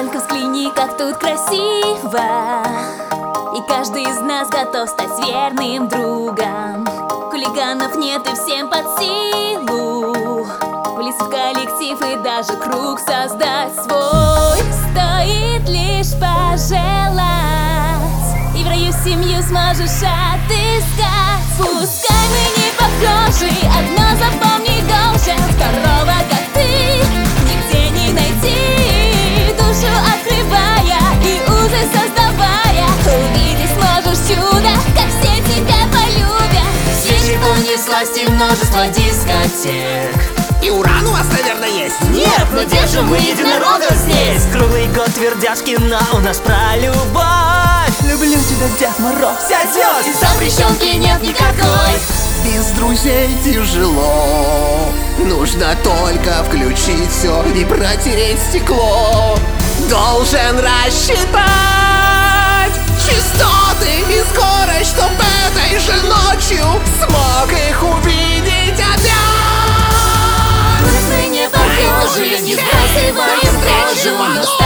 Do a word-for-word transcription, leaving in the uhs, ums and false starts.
Только взгляни, как тут красиво, и каждый из нас готов стать верным другом. Хулиганов нет и всем под силу влиться в коллектив и даже круг создать свой. Стоит лишь пожелать, и в раю семью сможешь отыскать. Пускай мы не похожи, одно запомнить должен: второго, как ты, нигде не найти. Душу открывая и узы создавая, увидеть сможешь чудо, как все тебя полюбят. Все понеслась и множество дискотек. И уран у вас, наверное, есть? Нет, но держим мы единорога здесь. Круглый год твердяшки, но у нас про любовь. Люблю тебя, Дед Мороз. Сядет, и запрещенки нет никакой. Без друзей тяжело, нужно только включить все и протереть стекло. Должен рассчитать частоты и скорость, чтоб этой же ночью смог их увидеть опять. Мы не похожи, не сбрасываем кожу.